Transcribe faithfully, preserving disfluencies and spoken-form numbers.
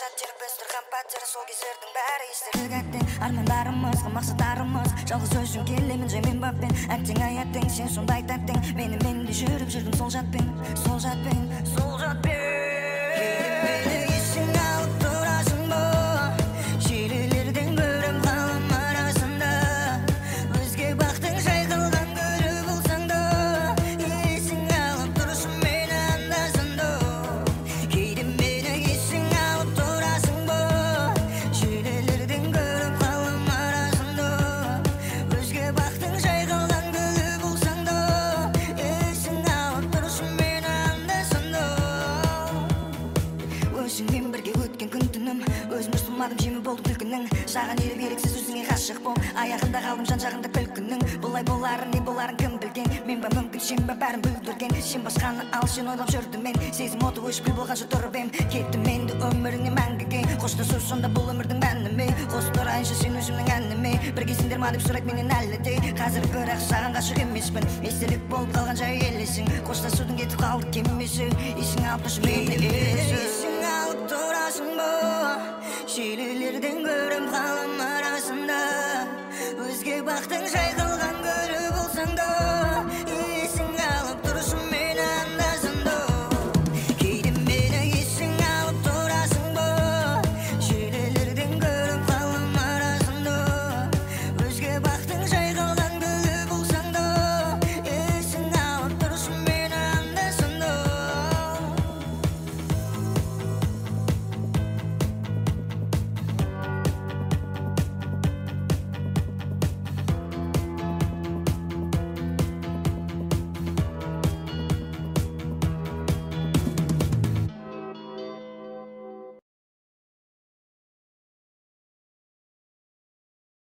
жат жерік біз тұрған пәтер сол кездердің бәрі естерік әттең армандарымызға мақсаттарымыз жалғыз өзің келемін жаймен баппен әттең ай әттең сен сондай тәттең мені мен де жүріп жүрдім сол жатпен сол жатпен сол жатпен Өзіңмен бірге өткен күн түнім өзімді сұлмадым жемі болдым күлкінің саған еріп еріксіз өзіңе ғашық бол аяғында қалдым жан жағында күлкінің бұлай боларын не боларын кім білген мен ба мүмкін сен ба бәрін бүлдірген сен басқаны ал сен ойлап жүрдім мен сезім оты өшіп күл болғанша тұрып ем кеттім енді өміріңнен мәңгіге қоштасу сонда бұл өмірдің мәні ме қос тұрайыншы сен өзімнің әніме біргесіңдер ма деп сұрайды менен әлі де қазір бірақ саған ғашық емеспін естелік болып қалған жай елесің қоштасудың кетіп қалды кемесі есің алып тұршы мені алып тұрасың ба желілерден